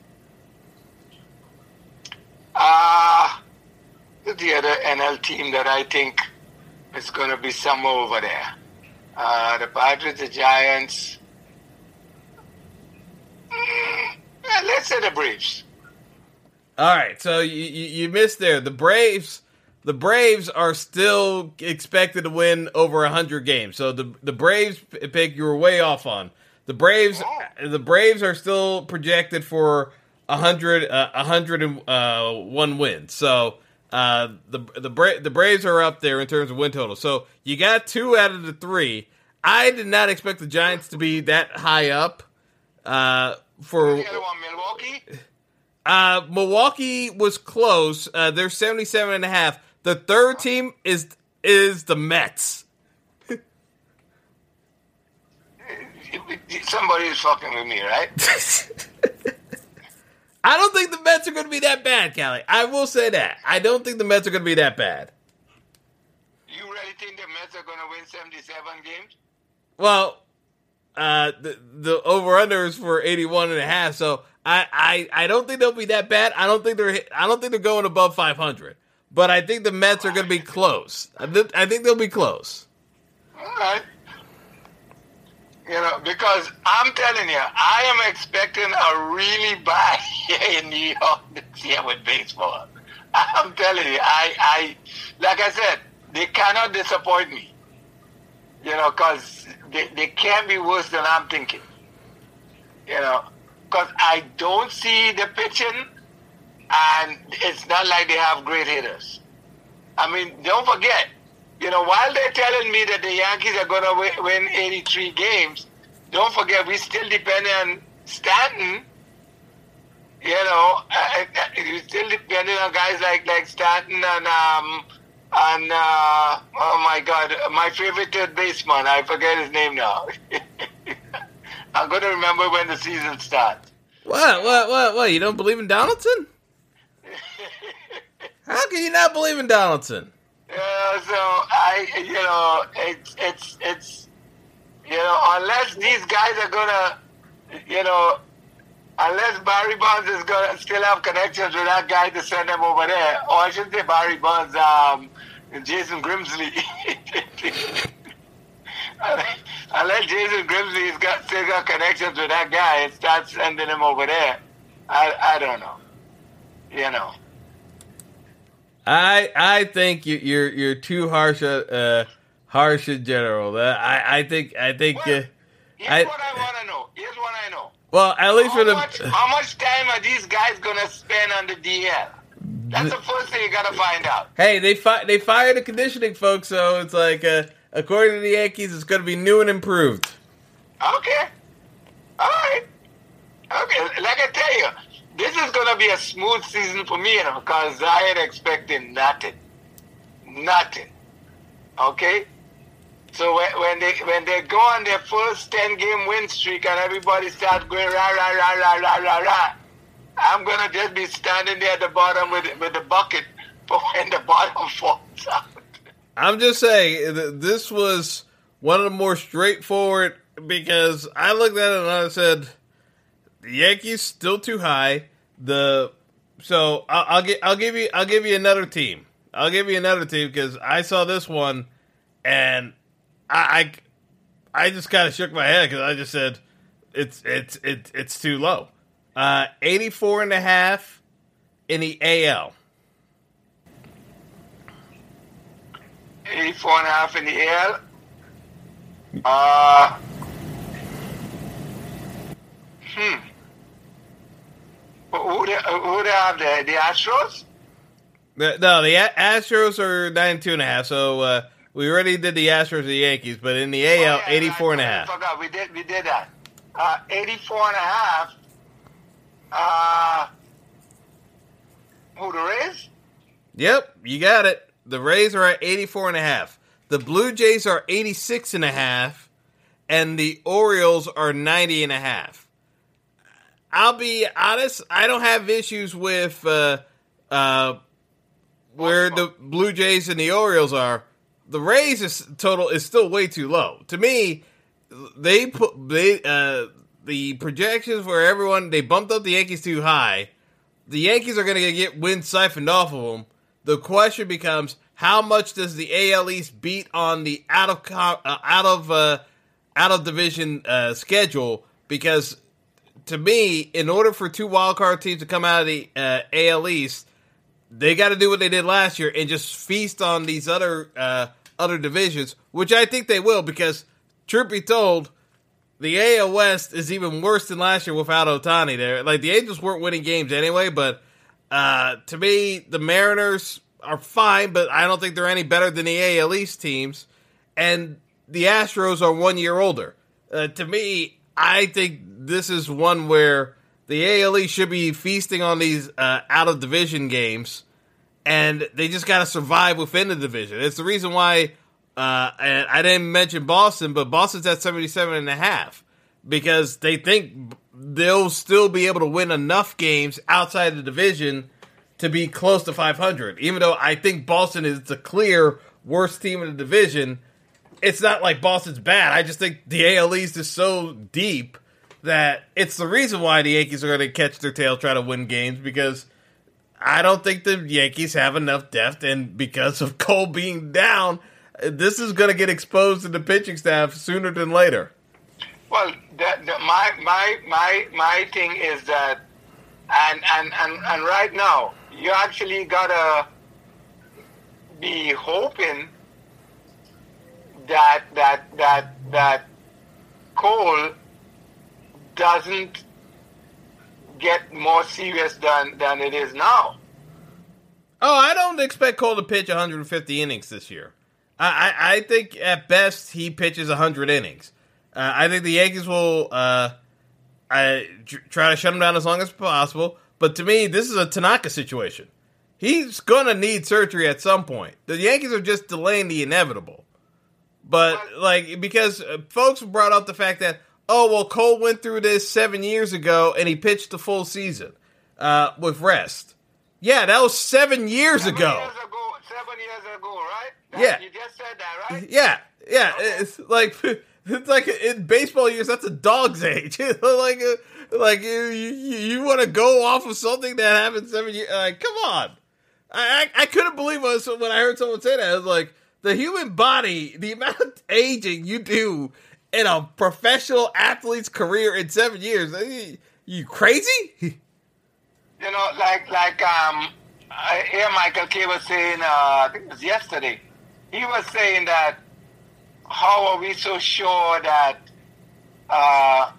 uh the other N L team that I think is gonna be somewhere over there. Uh, the Padres, the Giants. Mm, let's say the Braves. All right, so you, you you missed there. The Braves, the Braves are still expected to win over one hundred games. So the the Braves pick you were way off on. The Braves oh. the Braves are still projected for one hundred, uh, one hundred one wins. So uh, the the Bra- the Braves are up there in terms of win total. So you got two out of the three. I did not expect the Giants to be that high up. Uh, for the other one, Milwaukee. Uh, Milwaukee was close. Uh, they're seventy-seven and a half. The third team is is the Mets. Somebody is fucking with me, right? I don't think the Mets are going to be that bad, Callie. I will say that. I don't think the Mets are going to be that bad. You really think the Mets are going to win seventy-seven games? Well, uh, the, the over-under is for eighty-one and a half, so I, I, I don't think they'll be that bad. I don't think they're I don't think they're going above five hundred. But I think the Mets are going to be close. I, th- I think they'll be close. All right. You know, because I'm telling you, I am expecting a really bad year in New York this year with baseball. I'm telling you, I, I, like I said, they cannot disappoint me. You know, because they, they can't be worse than I'm thinking. You know, because I don't see the pitching, and it's not like they have great hitters. I mean, don't forget, you know, while they're telling me that the Yankees are going to win eighty-three games, don't forget we still depend on Stanton. You know, uh, we still depending on guys like like Stanton and um and uh, oh my God, my favorite third baseman. I forget his name now. I'm going to remember when the season starts. What? What? What? What? You don't believe in Donaldson? How can you not believe in Donaldson? Uh, so I, you know, it's it's it's, you know, unless these guys are gonna, you know, unless Barry Bonds is gonna still have connections with that guy to send them over there, or I should say Barry Bonds, um, Jason Grimsley. Unless Jason Grimsley has got still got connections with that guy and starts sending him over there, I I don't know, you know. I I think you, you're you're too harsh uh harsh in general. Uh, I I think I think. Well, uh, here's I, what I want to know. Here's what I know. Well, at least how for the much, how much time are these guys gonna spend on the D L? That's the first thing you gotta find out. Hey, they fi- they fired the conditioning folks, so it's like uh, according to the Yankees, it's going to be new and improved. Okay, all right. Okay, like I tell you, this is going to be a smooth season for me, you know, because I ain't expecting nothing. Nothing. Okay? So when, when they when they go on their first ten-game win streak and everybody starts going rah, rah, rah, rah, rah, rah, rah, I'm going to just be standing there at the bottom with, with the bucket for when the bottom falls out. I'm just saying, this was one of the more straightforward, because I looked at it and I said, the Yankees still too high. The so I'll, I'll get I'll give you I'll give you another team. I'll give you another team because I saw this one and I I, I just kind of shook my head because I just said it's it's it's it's too low. Uh, eighty-four and a half in the A L. eighty-four and a half in the A L. Uh. Hmm. Who they, who they have there? The Astros? The, no, the a- Astros are ninety-two and a half. So uh, we already did the Astros and the Yankees, but in the A L, oh, yeah, eighty-four and a half. I forgot. We did, we did that. Uh, eighty-four and a half. Uh, who, the Rays? Yep, you got it. The Rays are at eighty-four and a half. The Blue Jays are eighty-six and a half, and the Orioles are ninety and a half. I'll be honest, I don't have issues with uh, uh, where the Blue Jays and the Orioles are. The Rays is total is still way too low. To me, they put they uh, the projections for everyone, they bumped up the Yankees too high. The Yankees are going to get wins siphoned off of them. The question becomes, how much does the A L East beat on the out of uh, out of uh, out of division uh, schedule? Because to me, in order for two wildcard teams to come out of the uh, A L East, they got to do what they did last year and just feast on these other uh, other divisions, which I think they will, because truth be told, the A L West is even worse than last year without Ohtani there. Like, the Angels weren't winning games anyway, but uh, to me, the Mariners are fine, but I don't think they're any better than the A L East teams. And the Astros are one year older. Uh, to me, I think this is one where the A L East should be feasting on these uh, out-of-division games, and they just got to survive within the division. It's the reason why, uh, and I didn't mention Boston, but Boston's at seventy-seven and a half, because they think they'll still be able to win enough games outside the division to be close to five hundred. Even though I think Boston is the clear worst team in the division, it's not like Boston's bad. I just think the A L East is so deep that it's the reason why the Yankees are going to catch their tail, try to win games, because I don't think the Yankees have enough depth, and because of Cole being down, this is going to get exposed to the pitching staff sooner than later. Well, the, the, my my my my thing is that, and, and, and, and right now, you actually got to be hoping that that that that Cole doesn't get more serious than, than it is now. Oh, I don't expect Cole to pitch one hundred fifty innings this year. I, I, I think at best he pitches one hundred innings. Uh, I think the Yankees will uh, I, try to shut him down as long as possible. But to me, this is a Tanaka situation. He's going to need surgery at some point. The Yankees are just delaying the inevitable. But, like, because folks brought up the fact that, oh, well, Cole went through this seven years ago, and he pitched the full season uh, with rest. Yeah, that was seven years seven ago. Years ago. Seven years ago, right? That, Yeah. You just said that, right? Yeah, yeah. Okay. It's like it's like in baseball years, that's a dog's age. like, uh, like you, you, you want to go off of something that happened seven years? Like, come on. I, I, I couldn't believe it when I heard someone say that. I was like, the human body, the amount of aging you do in a professional athlete's career in seven years, you, you crazy? You know, like, like um, I hear Michael Kay was saying, uh, I think it was yesterday, he was saying that, how are we so sure that uh,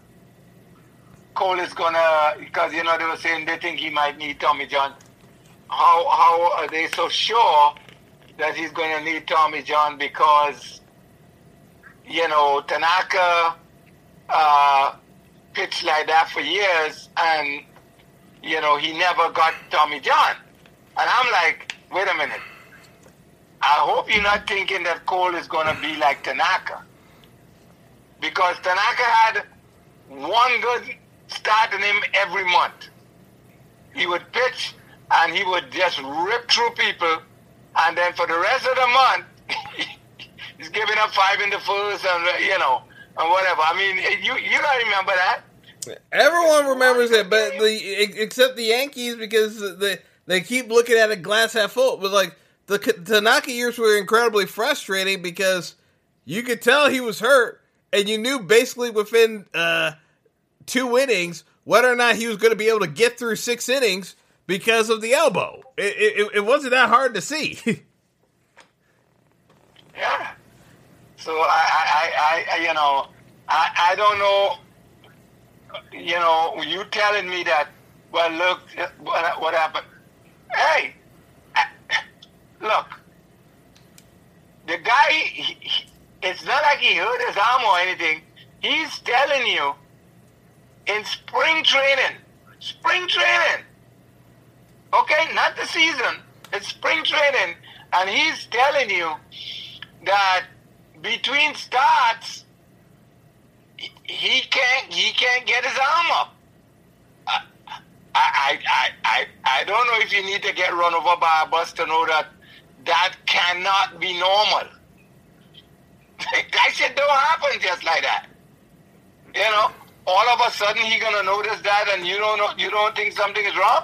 Cole is going to, because, you know, they were saying they think he might need Tommy John. How, how are they so sure that he's going to need Tommy John, because, you know, Tanaka uh, pitched like that for years, and, you know, he never got Tommy John. And I'm like, wait a minute. I hope you're not thinking that Cole is going to be like Tanaka. Because Tanaka had one good start in him every month. He would pitch, and he would just rip through people, and then for the rest of the month, he's giving up five in the first, and, you know, and whatever. I mean, you you don't remember that. Everyone remembers it, but the except the Yankees, because they they keep looking at it glass half full. But like the Tanaka years were incredibly frustrating, because you could tell he was hurt, and you knew basically within uh, two innings whether or not he was going to be able to get through six innings because of the elbow. It it, it wasn't that hard to see. Yeah. So I, I, I, I you know, I, I don't know. You know, you telling me that, well, look, what, what happened? Hey, look, the guy, he, he, it's not like he hurt his arm or anything. He's telling you in spring training, spring training, okay, not the season, it's spring training, and he's telling you that between starts, he can't he can't get his arm up. I, I I I I don't know if you need to get run over by a bus to know that that cannot be normal. That shit don't happen just like that. You know, all of a sudden he gonna notice that, and you don't know, you don't think something is wrong.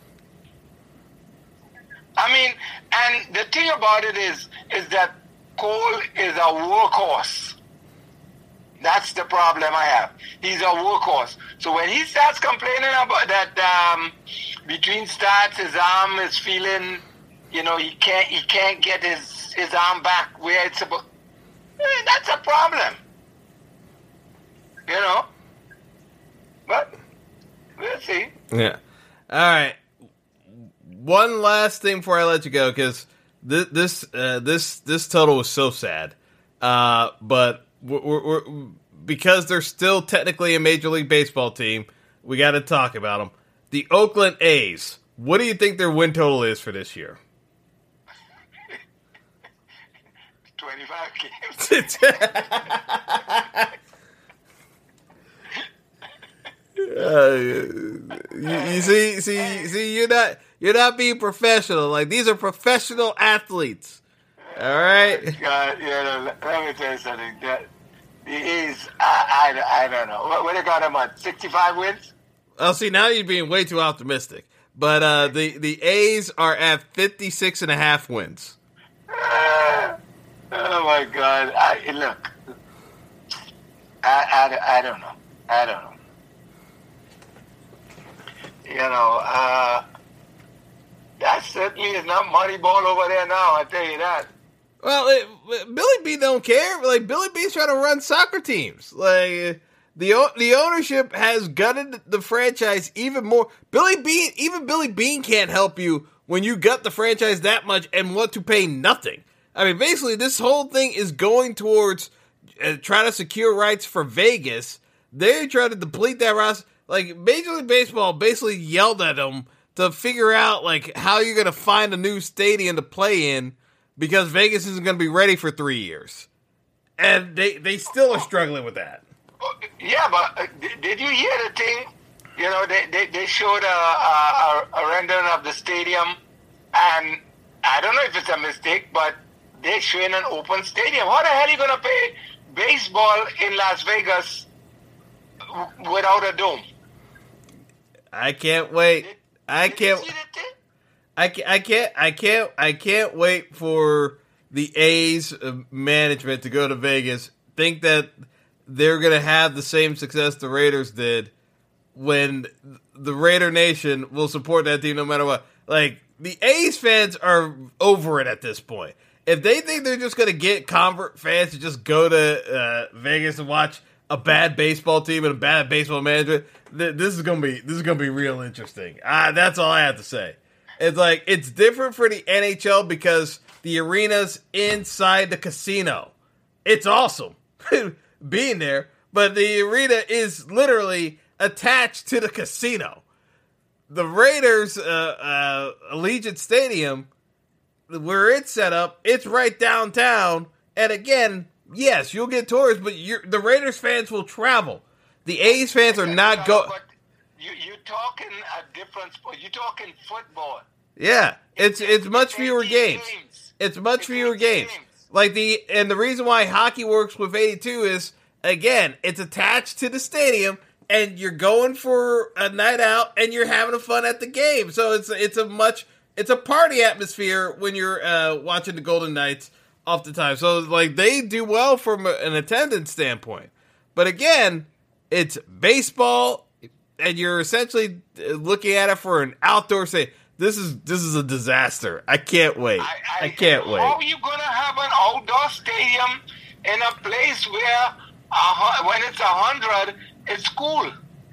I mean, and the thing about it is is that Cole is a workhorse. That's the problem I have. He's a workhorse. So when he starts complaining about that um, between starts, his arm is feeling, you know, he can't he can't get his, his arm back where it's supposed. That's a problem. You know? But we'll see. Yeah. All right. One last thing before I let you go, because this this uh, this this total was so sad. Uh, but we're, we're, because they're still technically a Major League Baseball team, we got to talk about them. The Oakland A's. What do you think their win total is for this year? twenty-five games. uh, you, you see, see, see, you're not, you're not being professional. Like, these are professional athletes. All right. God, you know, let me tell you something. That the A's, I, I, I don't know. What, what they got them at? sixty-five wins? Oh, see, now you're being way too optimistic. But uh, the the A's are at fifty-six and a half wins. Uh, oh my God! I, look, I, I, I don't know. I don't know. You know, uh, that certainly is not Moneyball over there now. I tell you that. Well, it, Billy B don't care. Like, Billy B's trying to run soccer teams. Like, the the ownership has gutted the franchise even more. Billy Bean, even Billy Bean can't help you when you gut the franchise that much and want to pay nothing. I mean, basically, this whole thing is going towards uh, trying to secure rights for Vegas. They're trying to deplete that roster. Like, Major League Baseball basically yelled at them to figure out, like, how you're going to find a new stadium to play in, because Vegas isn't going to be ready for three years. And they, they still are struggling with that. Yeah, but uh, did you hear the thing? You know, they, they, they showed a, a, a rendering of the stadium, and I don't know if it's a mistake, but they're showing an open stadium. How the hell are you going to play baseball in Las Vegas w- without a dome? I can't wait. Did, I did can't... You see the thing? I can't, I can't, I can't, I can't wait for the A's management to go to Vegas, think that they're going to have the same success the Raiders did, when the Raider Nation will support that team no matter what. Like, the A's fans are over it at this point. If they think they're just going to get convert fans to just go to uh, Vegas and watch a bad baseball team and a bad baseball management, th- this is going to be this is going to be real interesting. Uh, that's all I have to say. It's like, it's different for the N H L because the arena's inside the casino. It's awesome being there, but the arena is literally attached to the casino. The Raiders' uh, uh, Allegiant Stadium, where it's set up, it's right downtown. And again, yes, you'll get tourists, but you're, the Raiders fans will travel. The A's fans are not going. You, you're talking a different sport. You're talking football. Yeah, it's it's much fewer games. It's much fewer games. Like the and the reason why hockey works with eighty-two is, again, it's attached to the stadium, and you're going for a night out, and you're having fun at the game. So it's it's a much it's a party atmosphere when you're uh, watching the Golden Knights off the time. So like they do well from an attendance standpoint. But again, it's baseball. And you're essentially looking at it for an outdoor stadium. This is this is a disaster. I can't wait. I, I, I can't wait. How are you going to have an outdoor stadium in a place where, uh, when it's a hundred, it's cool?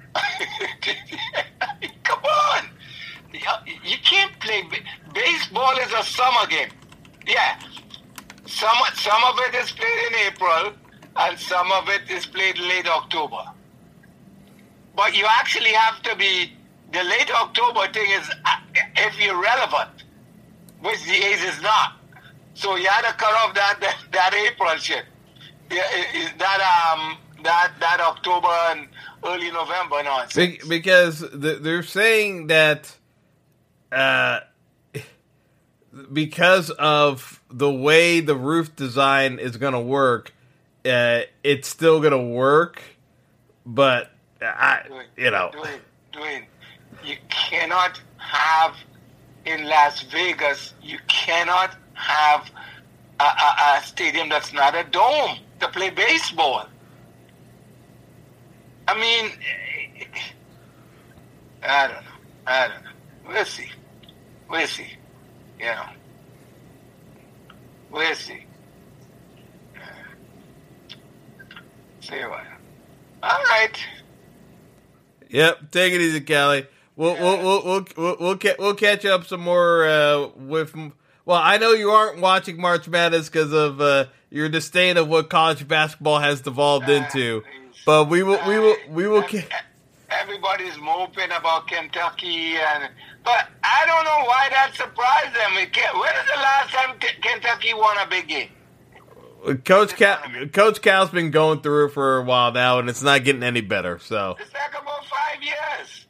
Come on. You can't play. Baseball is a summer game. Yeah. Some, some of it is played in April, and some of it is played late October. But you actually have to be, the late October thing is if you're relevant, which the A's is not. So you had to cut off that that, that April shit. Yeah, that um that that October and early November nonsense. Because they're saying that uh, because of the way the roof design is going to work, uh, it's still going to work, but I, you know, Dwayne, Dwayne, you cannot have in Las Vegas. You cannot have a, a, a stadium that's not a dome to play baseball. I mean, I don't know. I don't know. We'll see. We'll see. You know. We'll see. See what. All right. Yep. Take it easy, Callie. We'll yeah. we'll we'll we'll we'll, we'll, ca- we'll catch up some more uh, with. Well, I know you aren't watching March Madness because of uh, your disdain of what college basketball has devolved uh, into, but we will uh, we will we will. Ca- Everybody's moping about Kentucky, and but I don't know why that surprised them. When is the last time K- Kentucky won a big game? Coach Cal, Coach Cal's been going through it for a while now, and it's not getting any better. So it's like about five years.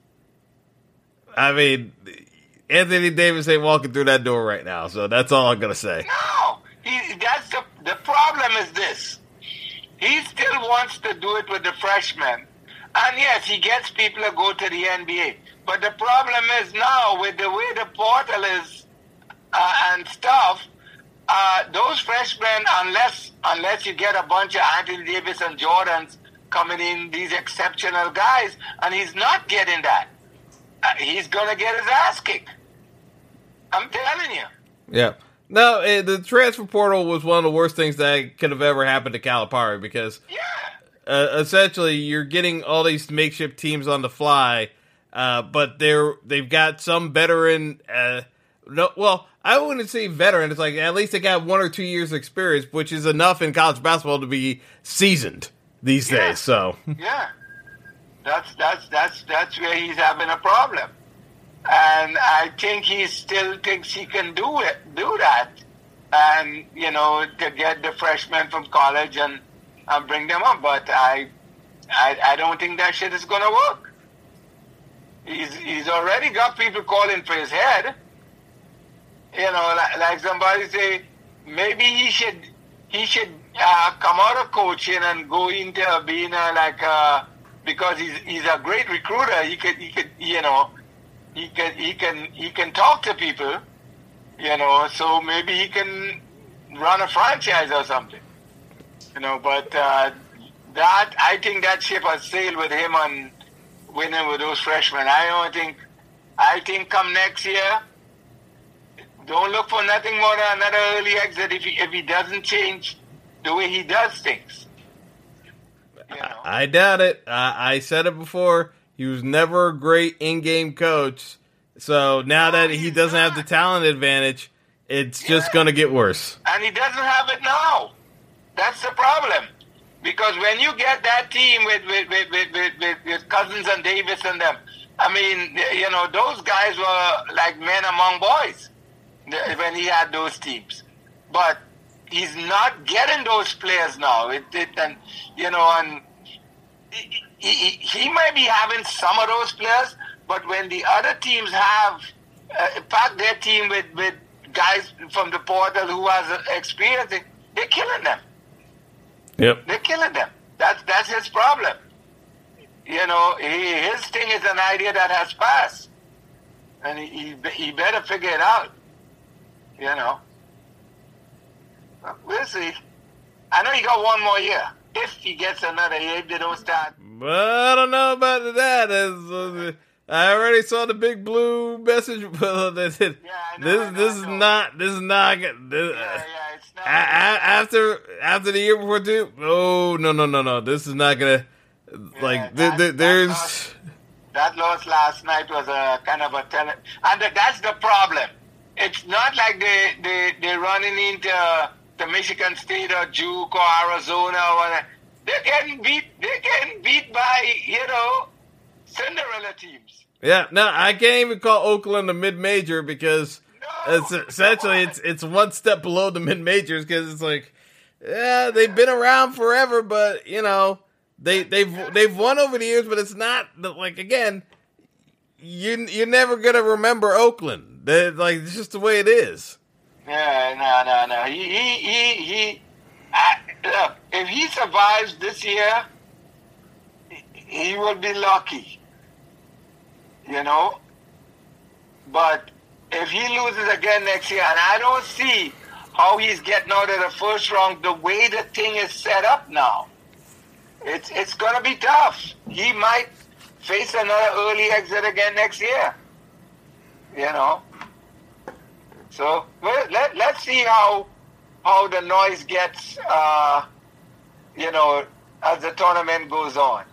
I mean, Anthony Davis ain't walking through that door right now, so that's all I'm gonna say. No, he, that's the the problem is this. He still wants to do it with the freshmen. And yes, he gets people to go to the N B A. But the problem is now, with the way the portal is uh, and stuff, uh, those freshmen, unless unless you get a bunch of Anthony Davis and Jordans coming in, these exceptional guys, and he's not getting that, uh, he's going to get his ass kicked. I'm telling you. Yeah. No, uh, the transfer portal was one of the worst things that could have ever happened to Calipari because... Yeah. Uh, essentially, you're getting all these makeshift teams on the fly, uh, but they're they've got some veteran. Uh, no, well, I wouldn't say veteran. It's like at least they got one or two years experience, which is enough in college basketball to be seasoned these yeah. days. So yeah, that's that's that's that's where he's having a problem, and I think he still thinks he can do it, do that, and you know, to get the freshmen from college and. And bring them up, but I, I, I don't think that shit is gonna work. He's he's already got people calling for his head. You know, like, like somebody say, maybe he should he should uh, come out of coaching and go into being a, like a, because he's he's a great recruiter. He could he could you know he can he can he can talk to people. You know, so maybe he can run a franchise or something. You know, but uh, that I think that ship has sailed with him on winning with those freshmen. I don't think. I think come next year, don't look for nothing more than another early exit if he if he doesn't change the way he does things. You know? I, I doubt it. I, I said it before. He was never a great in-game coach. So now no, that he doesn't not. have the talent advantage, it's yeah. just going to get worse. And he doesn't have it now. That's the problem, because when you get that team with with, with, with, with, with with Cousins and Davis and them, I mean, you know, those guys were like men among boys when he had those teams. But he's not getting those players now. It, it and you know, and he, he, he might be having some of those players, but when the other teams have uh, packed their team with, with guys from the portal who has experience, they're killing them. Yep. They're killing them. That's that's his problem. You know, he, his thing is an idea that has passed. And he, he, he better figure it out. You know. We'll see. I know he got one more year. If he gets another year, if they don't start. But I don't know about that. As, uh, I already saw the big blue message. That said, yeah, I know, this I know, this I is know. not this is not good. This, yeah, yeah, it's not. A, a, after after the year before too. Oh no no no no! This is not gonna like yeah, th- that, th- there's. That loss, that loss last night was a kind of a tell, and that's the problem. It's not like they they they're running into the Michigan State or Duke or Arizona or whatever. They're getting beat. They're getting beat by, you know, Cinderella teams. Yeah, no, I can't even call Oakland a mid-major because no, it's essentially it's it's one step below the mid-majors because it's like, yeah, they've been around forever, but you know they they've they've won over the years, but it's not like again, you you're never gonna remember Oakland. They're, like it's just the way it is. Yeah, no, no, no. He he he. he I, look, if he survives this year, he will be lucky, you know. But if he loses again next year, and I don't see how he's getting out of the first round the way the thing is set up now, it's it's going to be tough. He might face another early exit again next year. You know. So well, let let's see how how the noise gets. Uh, you know, as the tournament goes on.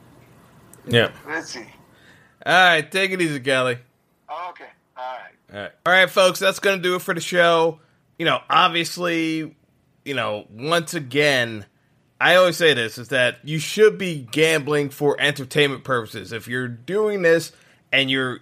Yeah. Let's see. All right, take it easy, Kelly. Okay. All right. All right. All right, folks, that's going to do it for the show. You know, obviously, you know, once again, I always say this, is that you should be gambling for entertainment purposes. If you're doing this and you're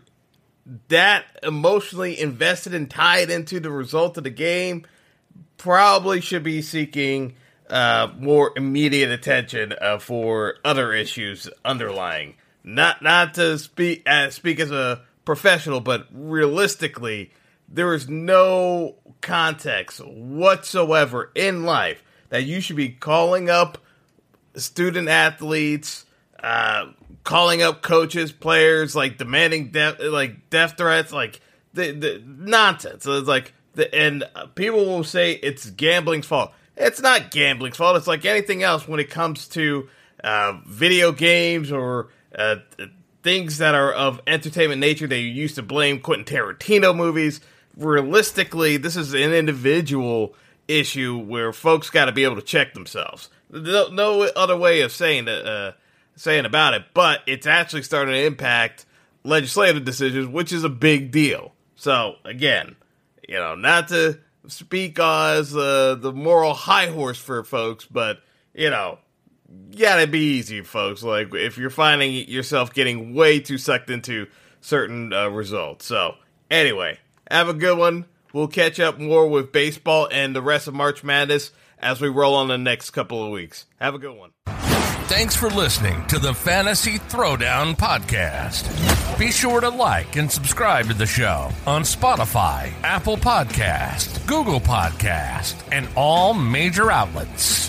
that emotionally invested and tied into the result of the game, probably should be seeking uh, more immediate attention uh, for other issues underlying. Not not to speak uh, speak as a professional, but realistically, there is no context whatsoever in life that you should be calling up student athletes, uh, calling up coaches, players, like demanding death, like death threats, like the, the nonsense. So it's like, the, and people will say it's gambling's fault. It's not gambling's fault. It's like anything else when it comes to uh, video games or uh, things that are of entertainment nature that you used to blame Quentin Tarantino movies. Realistically, this is an individual issue where folks got to be able to check themselves. No, no other way of saying uh, saying about it, but it's actually starting to impact legislative decisions, which is a big deal. So, again, you know, not to speak as uh, the moral high horse for folks, but, you know, you gotta be easy, folks. Like, if you're finding yourself getting way too sucked into certain uh, results. So, anyway, have a good one. We'll catch up more with baseball and the rest of March Madness as we roll on the next couple of weeks. Have a good one. Thanks for listening to the Fantasy Throwdown Podcast. Be sure to like and subscribe to the show on Spotify, Apple Podcast, Google Podcast, and all major outlets.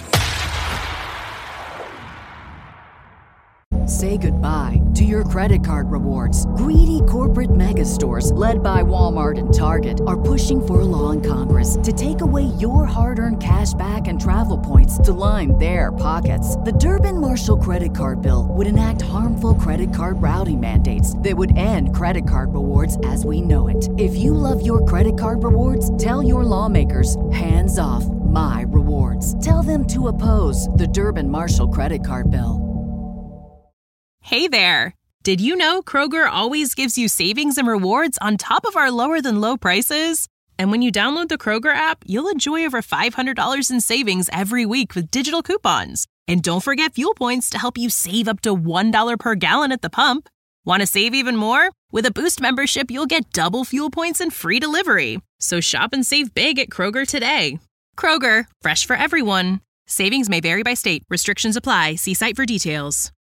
Say goodbye to your credit card rewards. Greedy corporate mega stores, led by Walmart and Target, are pushing for a law in Congress to take away your hard-earned cash back and travel points to line their pockets. The Durbin-Marshall credit card bill would enact harmful credit card routing mandates that would end credit card rewards as we know it. If you love your credit card rewards, tell your lawmakers, hands off my rewards. Tell them to oppose the Durbin-Marshall credit card bill. Hey there! Did you know Kroger always gives you savings and rewards on top of our lower than low prices? And when you download the Kroger app, you'll enjoy over five hundred dollars in savings every week with digital coupons. And don't forget fuel points to help you save up to one dollar per gallon at the pump. Want to save even more? With a Boost membership, you'll get double fuel points and free delivery. So shop and save big at Kroger today. Kroger, fresh for everyone. Savings may vary by state. Restrictions apply. See site for details.